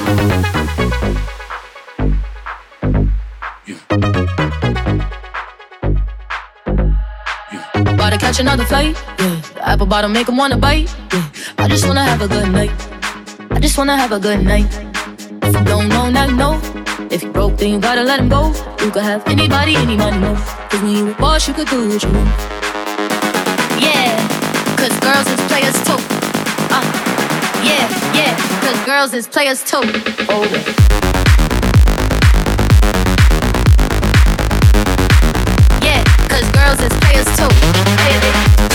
About to catch another flight, yeah. The apple bottom make 'em wanna bite, yeah. I just wanna have a good night. I just wanna have a good night. If you don't know, now you know. If you broke, then you gotta let him go. You could have anybody, any money, no. Cause when you a boss, you could do what you want. Yeah, cause girls is players too. Yeah, yeah, cause girls is players too. Oh, yeah. Yeah, cause girls is players too. Baby.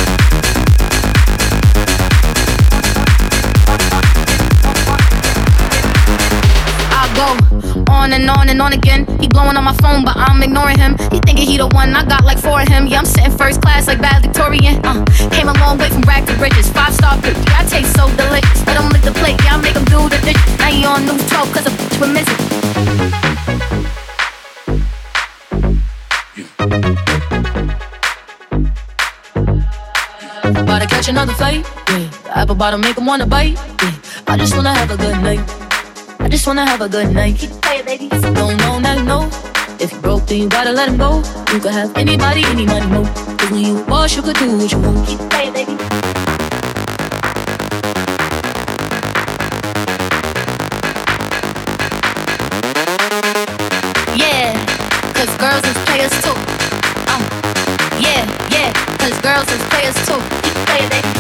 On and on again. He blowing on my phone, but I'm ignoring him. He thinking he the one, I got like 4 of him. Yeah, I'm sitting first class like valedictorian. Came a long way from rag to riches. 5-star bitch, yeah, I taste so delicious. Let him lick the plate, yeah, I make him do the dish. Now he on new 12 cause a bitch we're missing. About to catch another flight, yeah. The apple bottom make him wanna bite, yeah. I just wanna have a good night. I just wanna have a good night. Keep it playing, baby. If you don't know, now you know. If you broke, then you gotta let him go. You could have anybody, any money, no. Cause when you a boss, you could do what you want. Keep it playing, baby. Yeah, cause girls is players too. Yeah, yeah, cause girls is players too. Keep it playing, baby.